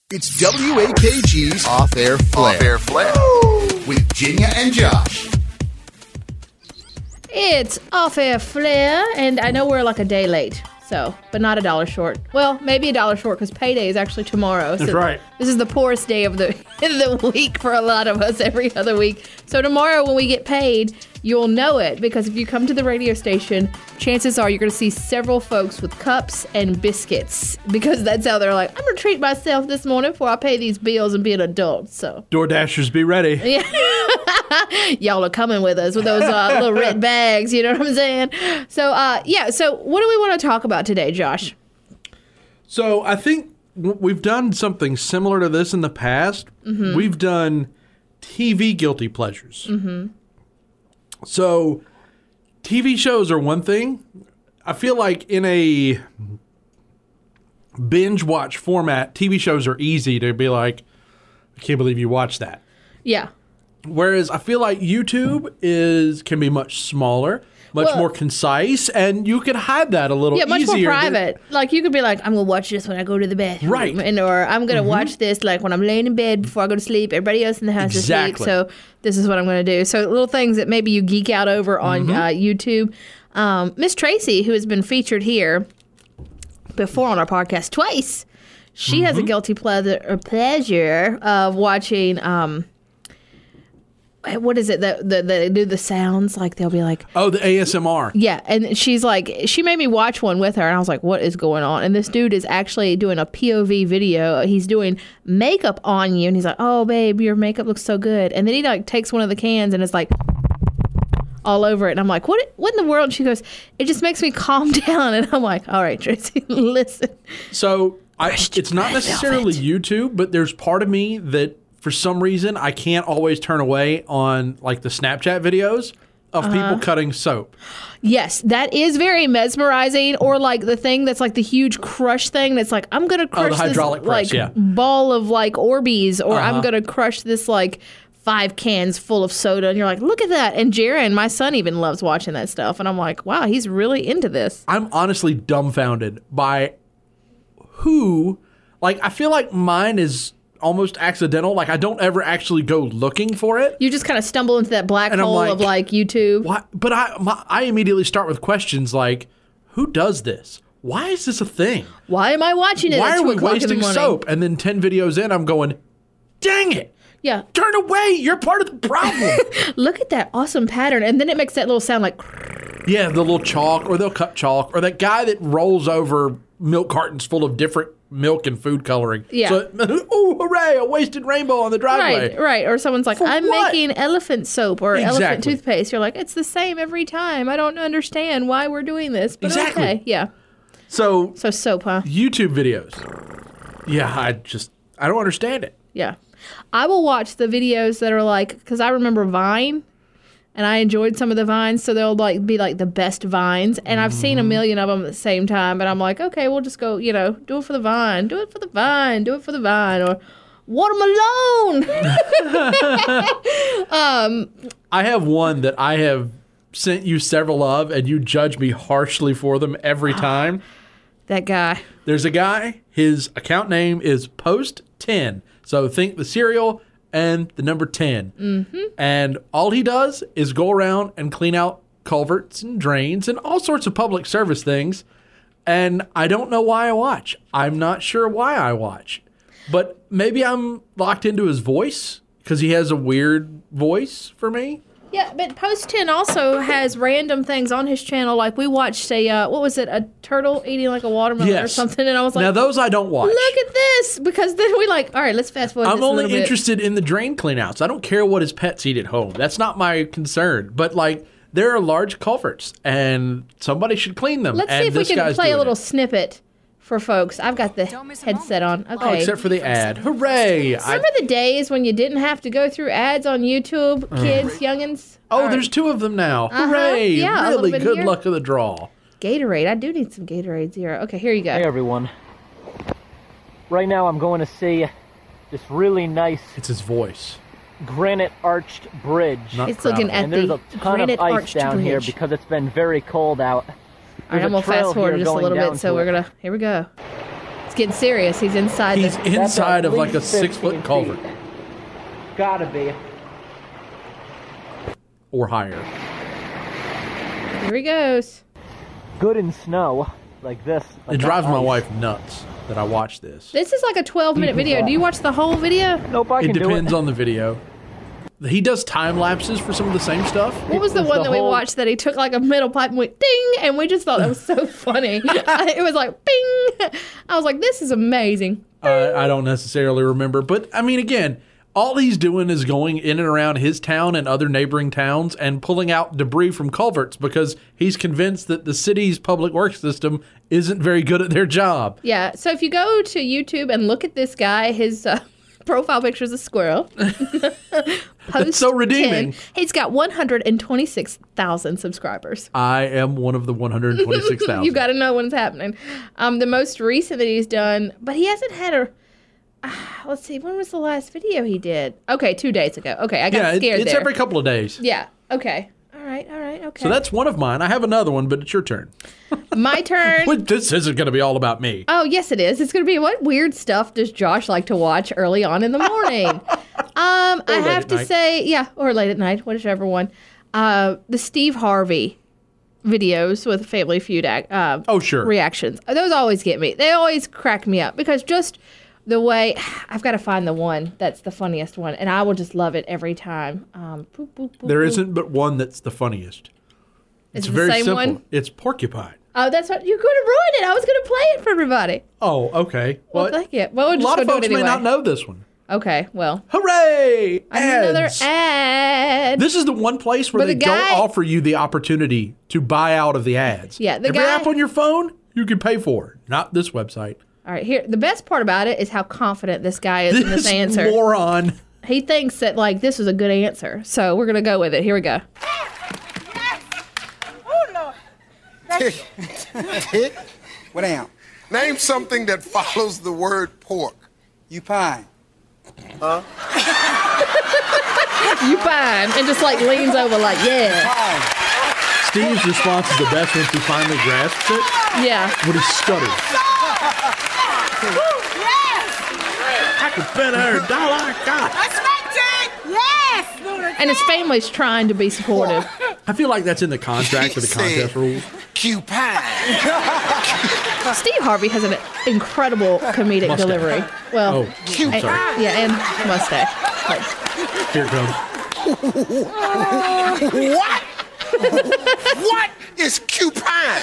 It's WAKG's Off-Air Flair. Off-Air Flair. With Ginya and Josh. It's Off-Air Flair, and I know we're like a day late, but not $1 short. Well, maybe $1 short because payday is actually tomorrow. That's right. This is the poorest day of the week for a lot of us every other week. So tomorrow when we get paid, you'll know it because if you come to the radio station, chances are you're going to see several folks with cups and biscuits because that's how they're like, I'm going to treat myself this morning before I pay these bills and be an adult. So DoorDashers, be ready. Yeah. Y'all are coming with us with those little red bags, you know what I'm saying? So, so what do we want to talk about today, Josh? So I think we've done something similar to this in the past. Mm-hmm. We've done TV guilty pleasures. Mm-hmm. So TV shows are one thing. I feel like in a binge watch format, TV shows are easy to be like, I can't believe you watched that. Yeah. Whereas I feel like YouTube can be much smaller, much more concise, and you can hide that a little easier. Yeah, much more private. Like you could be like, I'm going to watch this when I go to the bathroom. Right. Or I'm going to watch this like when I'm laying in bed before I go to sleep. Everybody else in the house is asleep. So this is what I'm going to do. So little things that maybe you geek out over on YouTube. Miss Tracy, who has been featured here before on our podcast twice, she has a guilty pleasure of watching... what is it that they do the sounds? Like they'll be like, oh, the ASMR. Yeah, and she's like, she made me watch one with her, and I was like, what is going on? And this dude is actually doing a POV video. He's doing makeup on you, and he's like, oh, babe, your makeup looks so good. And then he like takes one of the cans and is like all over it. And I'm like, what in the world? And she goes, it just makes me calm down. And I'm like, all right, Tracy, listen. So it's not necessarily YouTube, but there's part of me that for some reason I can't always turn away on like the Snapchat videos of people cutting soap. Yes, that is very mesmerizing. Or like the thing that's like the huge crush thing that's like, I'm going to crush the hydraulic this press, like ball of like Orbeez, or I'm going to crush this like 5 cans full of soda. And you're like, look at that. And Jaron, my son, even loves watching that stuff. And I'm like, wow, he's really into this. I'm honestly dumbfounded by I feel like mine is almost accidental. Like I don't ever actually go looking for it. You just kind of stumble into that black hole of like YouTube. Why? But I immediately start with questions like, who does this? Why is this a thing? Why am I watching it? Why are we wasting soap? And then 10 videos in, I'm going, dang it. Yeah. Turn away. You're part of the problem. Look at that awesome pattern. And then it makes that little sound like... Yeah, the little chalk, or they'll cut chalk, or that guy that rolls over milk cartons full of different milk and food coloring. Yeah. So, oh, hooray, a wasted rainbow on the driveway. Right. Or someone's like, I'm making elephant soap or elephant Exactly. toothpaste. You're like, it's the same every time. I don't understand why we're doing this. But Exactly. okay, yeah. So soap, huh? YouTube videos. Yeah, I don't understand it. Yeah. I will watch the videos that are like, because I remember Vine, and I enjoyed some of the Vines, so they'll like be like the best Vines, and I've seen a million of them at the same time, but I'm like, okay, we'll just go, do it for the Vine, do it for the Vine, do it for the Vine, or watermelon. I have one that I have sent you several of, and you judge me harshly for them every time. That guy. There's a guy, his account name is Post10. So think the cereal and the number 10. Mm-hmm. And all he does is go around and clean out culverts and drains and all sorts of public service things. And I don't know why I watch. I'm not sure why I watch. But maybe I'm locked into his voice because he has a weird voice for me. Yeah, but Post 10 also has random things on his channel. Like we watched a turtle eating like a watermelon or something, and I was like, now those I don't watch. Look at this, because then we like, all right, let's fast forward. I'm only interested in the drain cleanouts. I don't care what his pets eat at home. That's not my concern. But like, there are large culverts, and somebody should clean them. Let's see if we can play a little snippet for folks. I've got the headset on. Okay. Oh, except for the ad. Hooray! Remember the days when you didn't have to go through ads on YouTube, kids, youngins? Oh, there's 2 of them now. Hooray! Yeah, really good luck of the draw. Gatorade. I do need some Gatorade Zero. Okay, here you go. Hey, everyone. Right now I'm going to see this really nice... It's his voice. Granite arched bridge. It's looking at the granite arched down bridge here because it's been very cold out. All right, I'm going to fast forward just a little bit, so we're going to... Here we go. Let's getting serious. He's inside. He's the, inside of like a least 15 6-foot culvert feet. Gotta be. or higher. Here he goes. Good in snow like this. But It not drives my ice. wife nuts that I watch this. This is like a 12-minute video. Do you watch the whole video? Nope, I It can do depends it. on the video. He does time lapses for some of the same stuff. What was the was one the that we whole- watched that he took like a metal pipe and went ding, and we just thought that was so funny. It was like bing. I was like, this is amazing. I don't necessarily remember, but I mean, again, all he's doing is going in and around his town and other neighboring towns and pulling out debris from culverts because he's convinced that the city's public works system isn't very good at their job. Yeah. So if you go to YouTube and look at this guy, his profile picture is a squirrel. That's so redeeming. 10, he's got 126,000 subscribers. I am one of the 126,000. You got to know what's happening. The most recent that he's done, but he hasn't had a. Let's see. When was the last video he did? Okay, 2 days ago. Okay, I got Yeah, scared it's there. every couple of days. Yeah. Okay. All right. Okay. So that's one of mine. I have another one, but it's your turn. My turn. Well, this isn't going to be all about me. Oh, yes, it is. It's going to be what weird stuff does Josh like to watch early on in the morning? I late have at to night. say, yeah, or late at night, whichever one. The Steve Harvey videos with Family Feud Oh, sure. reactions. Those always get me. They always crack me up because just the way I've got to find the one that's the funniest one, and I will just love it every time. Boop, boop, boop, There boop. isn't but one that's the funniest. Is It's it the very same simple. one? It's Porcupine. Oh, that's what you're going to ruin it. I was going to play it for everybody. Oh, okay. Well, thank you. Well, we're a just lot going of to do folks it anyway. may not know this one. Okay, well, Hooray! another Ads. ad. This is the one place where But they the guy- don't offer you the opportunity to buy out of the ads. Yeah, the Every guy- app on your phone, you can pay for. Not this website. All right, here. The best part about it is how confident this guy is in this answer. moron. He thinks that like this is a good answer, so we're gonna go with it. Here we go. What am? Name something that follows the word pork. You pine. You fine, and just like leans over, like yeah, Pine. Steve's response is the best once he finally grasps it. yeah. When he stutters. I could bet every dollar I got. And his family's trying to be supportive. I feel like that's in the contract or the contest rules. Cupine. Steve Harvey has an incredible comedic Mustache. delivery. Well, Oh, I'm sorry. yeah, and mustache. Like, Here it comes. What? What is cupine?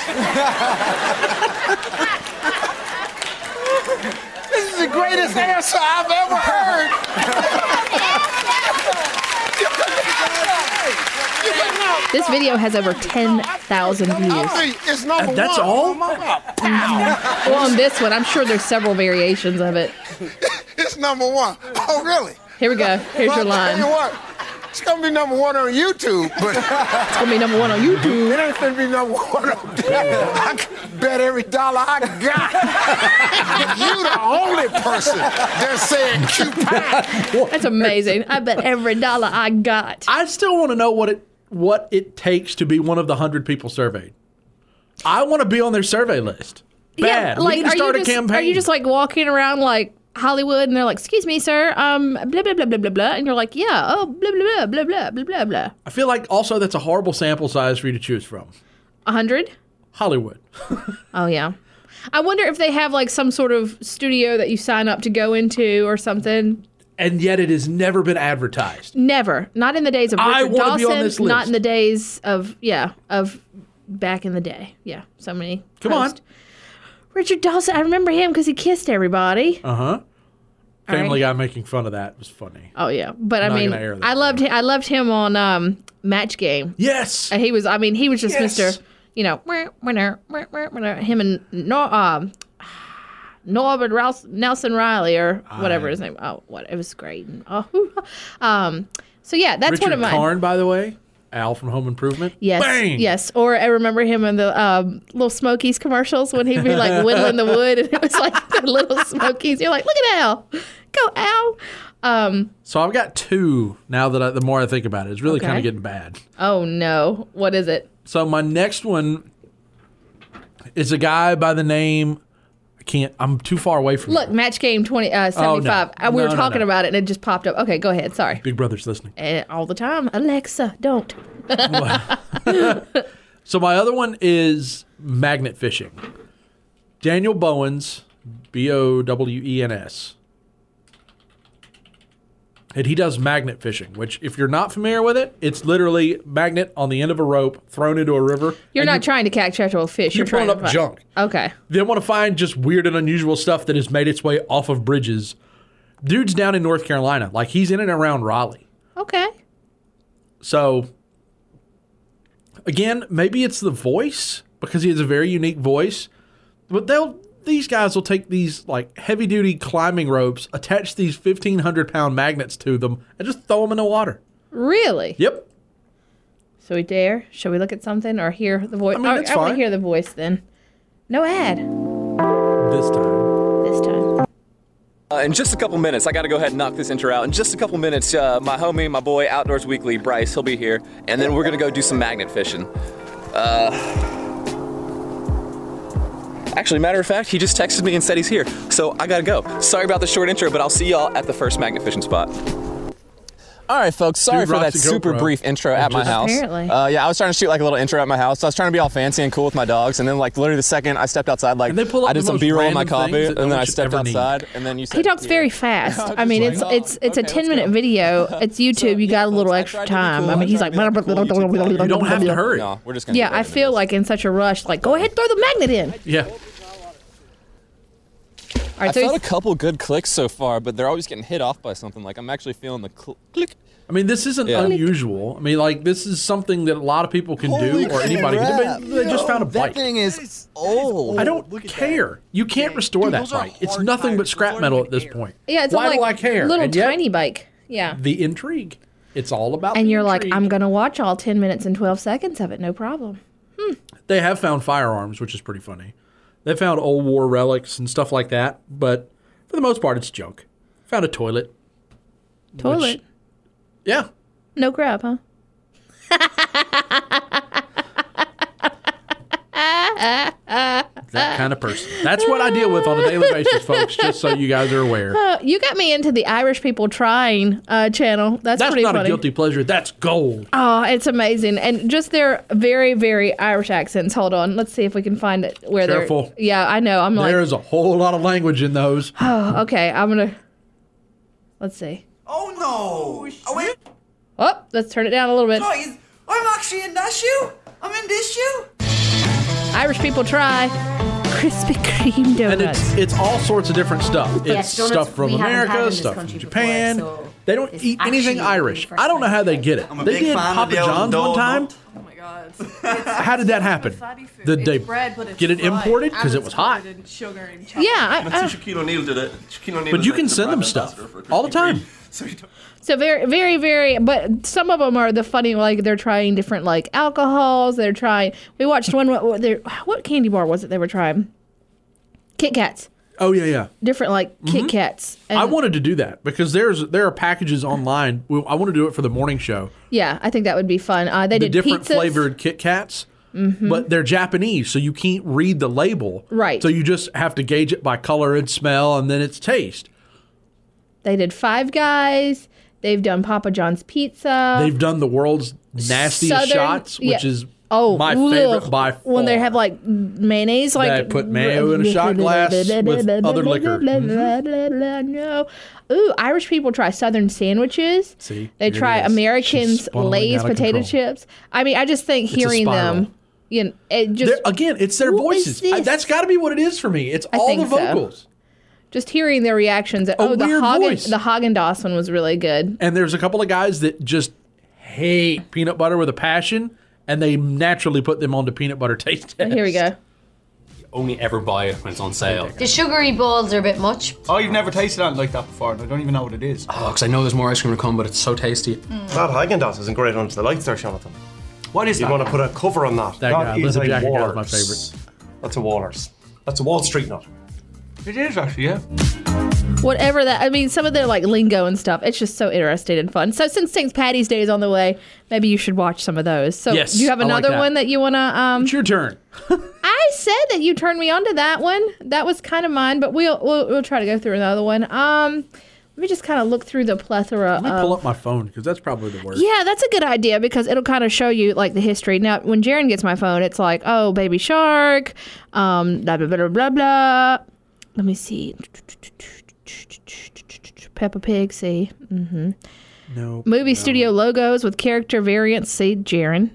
This is the greatest answer I've ever heard. this video has over 10,000 views. It's number That's one. all? Well, on this one, I'm sure there's several variations of it. It's number one. Oh, really? Here we go. Here's your Well, I'll tell you line. what, it's gonna be number one on YouTube, but It's gonna be number one on YouTube. it ain't gonna be number one on I can bet every dollar I got. You the only person that said cupine. That's amazing. I bet every dollar I got. I still want to know what it takes to be one of the 100 people surveyed. I want to be on their survey list. Bad. We need to start a campaign. Are you just like walking around like Hollywood and they're like, "Excuse me, sir, blah blah blah blah blah blah," and you're like, "Yeah, oh blah blah blah blah blah blah blah." I feel like also that's a horrible sample size for you to choose from. 100? Hollywood. Oh yeah. I wonder if they have like some sort of studio that you sign up to go into or something. And yet it has never been advertised. Never. Not in the days of I Richard wanna be on Dawson. this Not list. in the days of back in the day. Yeah, so many. Come on. hosts. Richard Dawson. I remember him because he kissed everybody. Uh-huh. Family right. Guy making fun of that was funny. Oh yeah, but I'm I not mean, gonna air that. I loved him on Match Game. Yes. He was just Yes. Mr. You know, him and Norbert Nelson Riley or whatever his name. Oh, what it was great. So yeah, that's Richard one of mine. Karn, by the way. Al from Home Improvement. Yes, Bang! yes. Or I remember him in the Little Smokies commercials when he'd be like whittling the wood, and it was like the Little Smokies. You're like, look at Al, go Al. So I've got two now that the more I think about it. It's really Okay. kind of getting bad. Oh no, what is it? So my next one is a guy by the name, I I'm too far away from Look, you. Match Game 75. We were No, talking no. about it and it just popped up. Okay, go ahead. Sorry. Big Brother's listening. All the time. Alexa, don't. So my other one is magnet fishing. Daniel Bowens, Bowens. And he does magnet fishing, which if you're not familiar with it, it's literally magnet on the end of a rope thrown into a river. You're and not trying to catch actual fish. you're trying pulling to up junk. Okay. They want to find just weird and unusual stuff that has made its way off of bridges. Dude's down in North Carolina. Like, he's in and around Raleigh. Okay. So, again, maybe it's the voice, because he has a very unique voice. But these guys will take these like heavy duty climbing ropes, attach these 1,500-pound magnets to them, and just throw them in the water. Really? Yep. So we dare? Shall we look at something or hear the voice? I mean, it's I want to fine. hear the voice then. No ad This time. this time. In just a couple minutes, I got to go ahead and knock this intro out. In just a couple minutes, my homie, my boy, Outdoors Weekly, Bryce, he'll be here, and then we're gonna go do some magnet fishing. Actually, matter of fact, he just texted me and said he's here, so I gotta go. Sorry about the short intro, but I'll see y'all at the first magnet fishing spot. All right, folks, sorry Dude for that rocks a super GoPro. brief intro at my house. Apparently. Yeah, I was trying to shoot like a little intro at my house. So I was trying to be all fancy and cool with my dogs, and then like literally the second I stepped outside, like And they pull up I did the some most B-roll in my random coffee, things and that no then one I should stepped ever need. outside, and then you said He talks here. very fast. I was I mean, just like, it's a okay, 10-minute let's go. video. It's YouTube. You got a little I extra tried to be time. cool. I mean, he's like. You You don't have to hurry. No, we're just gonna Yeah, get right I into feel this. like in such a rush. Like, go ahead, throw the magnet in. Yeah. All right, I so felt a he's- couple good clicks so far, but they're always getting hit off by something. Like I'm actually feeling the click. I mean, this isn't Yeah. unusual. I mean, like, this is something that a lot of people can do, or anybody can do. But they just found a bike. That thing is old. I don't care. You can't restore that bike. It's nothing but scrap metal at this point. yeah, it's Why like do I care? little And yet, tiny bike. Yeah. the intrigue. It's all about And the you're like, intrigue. I'm gonna watch all 10 minutes and 12 seconds of it, no problem. They have found firearms, which is pretty funny. They found old war relics and stuff like that, but for the most part, it's junk. Found a toilet. Toilet, Yeah. no grab, huh? That kind of person. That's what I deal with on a daily basis, folks, just so you guys are aware. You got me into the Irish People Trying channel. That's That's pretty not funny. a guilty pleasure. That's gold. Oh, it's amazing. And just their very, very Irish accents. Hold on. Let's see if we can find it where Careful. they're. Yeah, I know. I'm like, There's a whole lot of language in those. oh, okay. I'm going to. Let's see. Oh no! Oh wait, Oh, let's turn it down a little bit. guys, I'm actually in that shoe. I'm in this shoe. Irish People Try Krispy Kreme And donuts. it's all sorts of different stuff. It's Yes, donuts stuff from we haven't had in America, this stuff from country Japan. before, so They don't it's eat anything actually Irish. the first I don't know how they get it. I'm a They big did fan Papa of the old John's one time. donut. Oh my god. How did that happen? Fatty food. Did they It's bread, but it's get it fried, imported because and it was it's hot? coated in sugar and chocolate. Yeah, Shaquille O'Neal did it. Shaquille O'Neal But was you like can the send them brand stuff ambassador for all the Krispy time. Kreme. So he so very, very, very. But some of them are the funny. Like they're trying different like alcohols. They're trying. We watched one. What candy bar was it they were trying? Kit Kats. Oh yeah, yeah. Different like Kit Kats. And I wanted to do that because there are packages online. I want to do it for the morning show. yeah, I think that would be fun. They The did different pizzas. flavored Kit Kats, but they're Japanese, so you can't read the label. Right. So you just have to gauge it by color and smell, and then its taste. They did Five Guys. They've done Papa John's Pizza. They've done the world's nastiest Southern- shots, which yeah. is Oh, my favorite ugh. by far. When they have like mayonnaise, like They put mayo in a shot glass with other liquor. No. Ooh, Irish people try Southern sandwiches. See, They here try it is. Americans She's spiraling Lay's out of potato control. chips. I mean, I just think a hearing spiral. them, you know, it just Again, it's their What is voices. this? That's got to be what it is for me. It's all think the so. vocals. just hearing their reactions. A Oh, the weird voice. Haagen-Dazs one was really good. And there's a couple of guys that just hate peanut butter with a passion, and they naturally put them onto peanut butter taste tests. Here we go. Only ever buy it when it's on sale. The sugary balls are a bit much. Oh, you've never tasted anything like that before, and I don't even know what it is. Oh, because I know there's more ice cream to come, but it's so tasty. That Haagen-Dazs isn't great under the lights there, Jonathan. What is You that? want to put a cover on that. That guy, is Leather a Jacket guy's my Waller's. favorite. That's a Waller's. That's a Wall Street nut. It is actually, yeah. Whatever that, I mean, some of their like lingo and stuff, it's just so interesting and fun. So since St. Patty's Day is on the way, maybe you should watch some of those. So Yes, do you have I like another that. one that you want to, It's your turn. I I said that you turned me on to that one. That was kind of mine, but we'll try to go through another one. Let me just kind of look through the plethora. Let me pull up my phone because that's probably the worst. Yeah, that's a good idea because it'll kind of show you like the history. Now, when Jaron gets my phone, it's like, oh, Baby Shark, blah, blah, blah, blah, blah. Let me see. Peppa Pig, see. Mm-hmm. No. Movie studio logos with character variants, see, Jaron.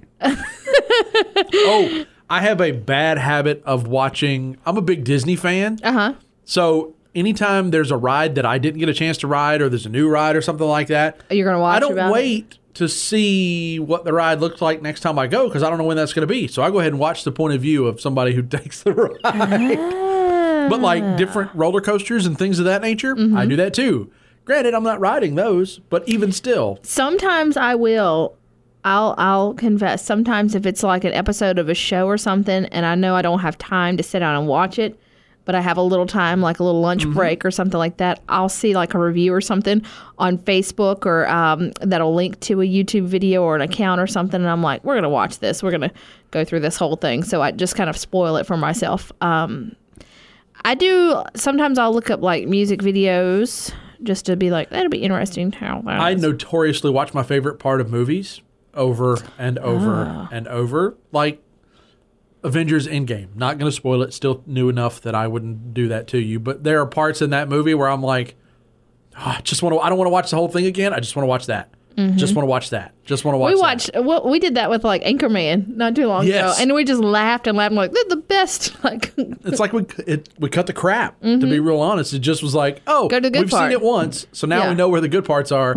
Oh, I have a bad habit of watching. I'm a big Disney fan. Uh-huh. So anytime there's a ride that I didn't get a chance to ride or there's a new ride or something like that, you're going to watch I don't about wait to see what the ride looks like next time I go because I don't know when that's going to be. So I go ahead and watch the point of view of somebody who takes the ride. But like different roller coasters and things of that nature, I do that too. Granted, I'm not riding those, but even still. Sometimes I will. I'll confess. Sometimes if it's like an episode of a show or something and I know I don't have time to sit down and watch it, but I have a little time, like a little lunch break or something like that, I'll see like a review or something on Facebook or that'll link to a YouTube video or an account or something. And I'm like, we're going to watch this. We're going to go through this whole thing. So I just kind of spoil it for myself. I do. Sometimes I'll look up like music videos just to be like, that'll be interesting. I notoriously watch my favorite part of movies over and over and over. Like Avengers Endgame. Not going to spoil it. Still new enough that I wouldn't do that to you. But there are parts in that movie where I'm like, I don't want to watch the whole thing again. I just want to watch that. Just want to watch that. Just want to watch that. We did that with like Anchorman not too long ago. And we just laughed and laughed. I'm like, they're the best. Like it's like we cut the crap, to be real honest. It just was like, oh, go to the good we've part. seen it once. So now we know where the good parts are.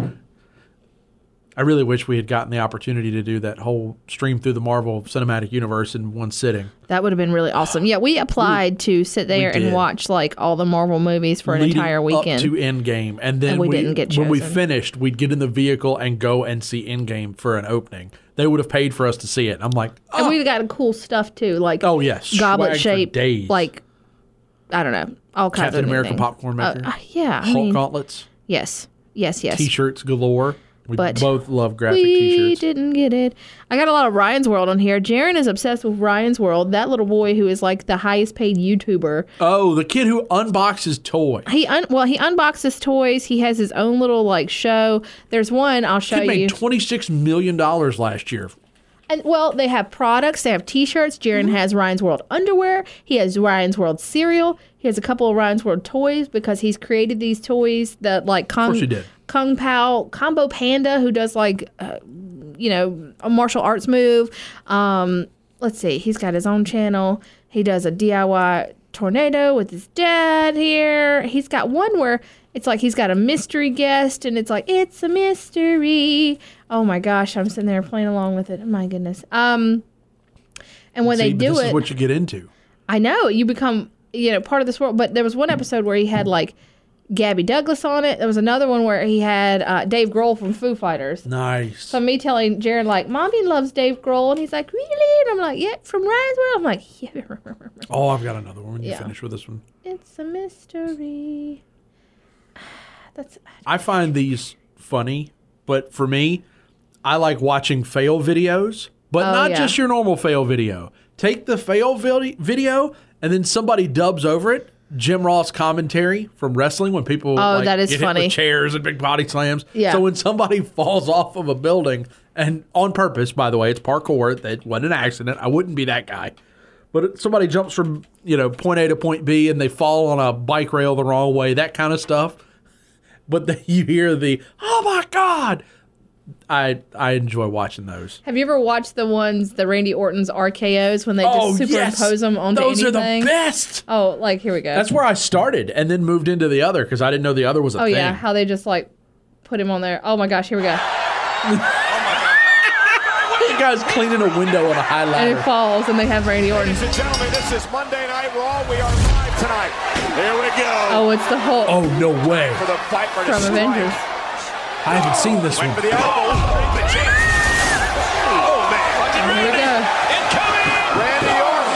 I really wish we had gotten the opportunity to do that whole stream through the Marvel Cinematic Universe in one sitting. That would have been really awesome. Yeah, we applied to sit there and watch like all the Marvel movies for an entire weekend. Up to Endgame. And then we didn't get chosen. When we finished, we'd get in the vehicle and go and see Endgame for an opening. They would have paid for us to see it. I'm like, and we got cool stuff too. Like, oh, yes. Goblet shape. Like, I don't know. All kinds Captain of America things. popcorn maker. Yeah. Hulk gauntlets. Yes. T-shirts galore. We but both love graphic T-shirts. We T-shirts. didn't get it. I got a lot of Ryan's World on here. Jaron is obsessed with Ryan's World. That little boy who is like the highest paid YouTuber. Oh, the kid who unboxes toys. He unboxes toys. He has his own little like show. There's one I'll show you. He made $26 million last year. And well, they have products. They have T-shirts. Jaron has Ryan's World underwear. He has Ryan's World cereal. He has a couple of Ryan's World toys because he's created these toys that like Of course he did. Kung Pao, Combo Panda, who does like, a martial arts move. Let's see. He's got his own channel. He does a DIY tornado with his dad here. He's got one where it's like he's got a mystery guest, and it's like, it's a mystery. Oh my gosh, I'm sitting there playing along with it. Oh my goodness. And when they do this is what you get into. I know. You become, part of this world. But there was one episode where he had like Gabby Douglas on it. There was another one where he had Dave Grohl from Foo Fighters. Nice. So me telling Jaron, like, Mommy loves Dave Grohl. And he's like, really? And I'm like, yeah, from Ryan's World. I'm like, yeah. Oh, I've got another one when you finish with this one. It's a mystery. I find these funny, but for me, I like watching fail videos, but not just your normal fail video. Take the fail video and then somebody dubs over it. Jim Ross commentary from wrestling when people that is get funny. hit with chairs and big body slams. Yeah. So when somebody falls off of a building, and on purpose, by the way, it's parkour. That wasn't an accident. I wouldn't be that guy. But somebody jumps from point A to point B and they fall on a bike rail the wrong way, that kind of stuff. But then you hear the, oh my God. I enjoy watching those. Have you ever watched the Randy Orton's RKOs when they just superimpose them onto anything? Those are the best. Oh, like, here we go. That's where I started and then moved into the other because I didn't know the other was a thing. Oh, yeah. How they just, like, put him on there. Oh, my gosh. Here we go. The guy's cleaning a window on a high ladder. And it falls, and they have Randy Orton. Ladies and gentlemen, this is Monday Night Raw. We are live tonight. Here we go. Oh, it's the Hulk. Oh, no way. For the Viper from Avengers. I haven't seen this one. For the elbow. Oh, man. Here we go. Incoming. Randy Orton.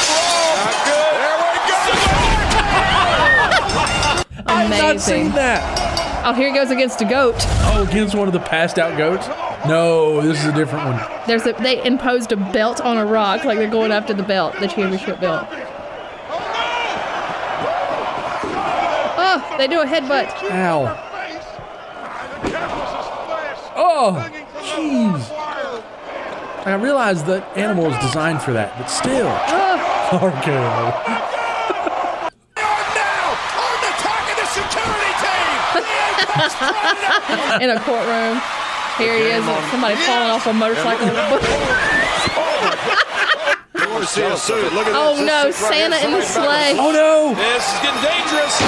Top row. Not good. There we go. Amazing. I've not seen that. Oh, here he goes against a goat. Oh, against one of the passed out goats. No, this is a different one. They imposed a belt on a rock, like they're going after the belt, the championship belt. Oh, they do a headbutt. Ow. Oh, jeez. I realize that animal is designed for that, but still. RKO. In a courtroom. Here he is, somebody falling off a motorcycle. Oh no, Santa in the sleigh. Oh no! This is getting dangerous.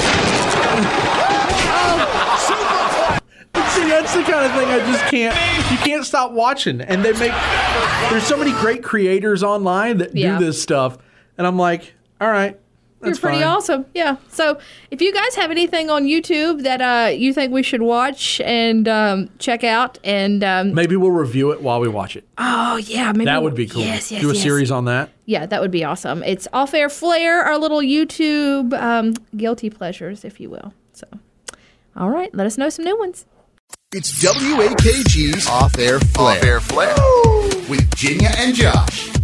See, that's the kind of thing I just can't. You can't stop watching, and there's so many great creators online that do this stuff, and I'm like, all right. You're pretty awesome. Yeah. So if you guys have anything on YouTube that you think we should watch and check out, and maybe we'll review it while we watch it. Oh yeah, maybe that would be cool. Yes, do a series on that. Yeah, that would be awesome. It's Off Air Flair, our little YouTube guilty pleasures, if you will. So, all right, let us know some new ones. It's WAKG's Off Air Flair. With Jinya and Josh.